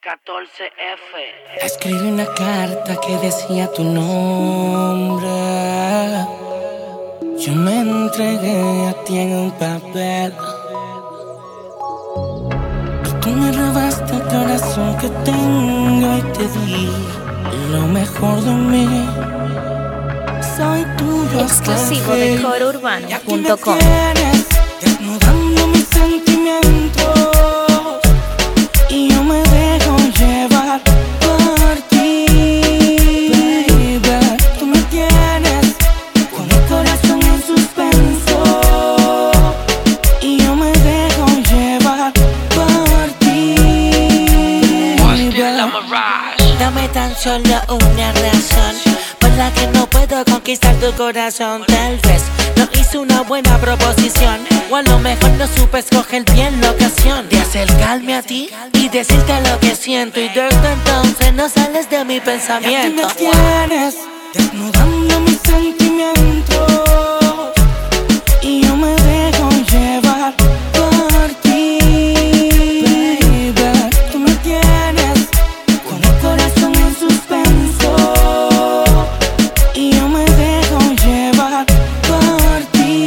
14F. Escribí una carta que decía tu nombre. Yo me entregué a ti en un papel y tú me robaste el corazón que tengo y te di lo mejor de mí. Soy tuyo. Exclusivo de CoroUrbano.com. Desnudando mis sentimientos y yo me dejo llevar por ti, baby. Tú me tienes con el corazón en suspenso y yo me dejo llevar por ti, baby. Dame tan solo una razón por la que no puedo conquistar tu corazón. Tal vez no hice una buena proposición, o a lo mejor no supe escoger bien la ocasión de acercarme a ti y decirte lo que siento. Y desde entonces no sales de mi pensamiento. Y aquí me tienes desnudando mis sentimientos y yo me dejo llevar por ti, baby. Tú me tienes con el corazón en suspenso y yo me dejo llevar por ti,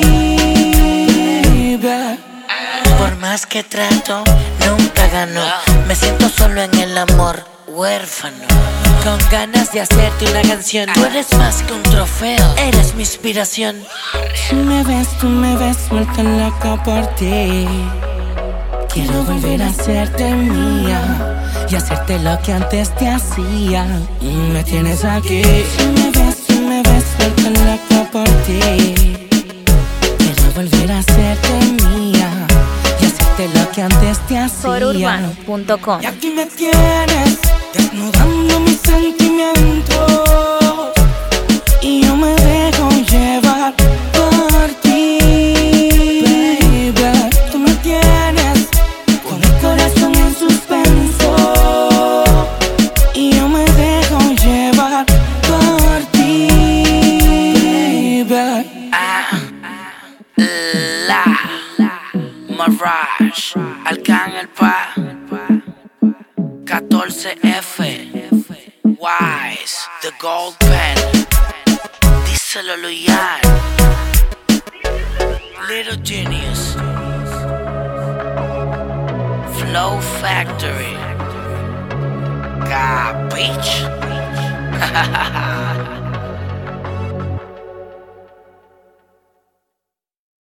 baby. Por más que trato, nunca gano. Me siento solo en el amor, huérfano, con ganas de hacerte una canción. Tú eres más que un trofeo, eres mi inspiración. Tú me ves vuelta loca por ti. Quiero volver a hacerte mía y hacerte lo que antes te hacía. Me tienes aquí. Tú me ves vuelta loca por ti. Quiero volver a hacerte mía y hacerte lo que antes te hacía. CoroUrbano.com. Y aquí me tienes desnudando mis sentimientos y yo me dejo llevar por ti, baby. Tú me tienes con el corazón en suspenso y yo me dejo llevar por ti, baby. La Mirage, Arcángel Pa, 14F, Wise, The Gold Pen, díselo Luyan, Little Genius, Flow Factory, Capiche.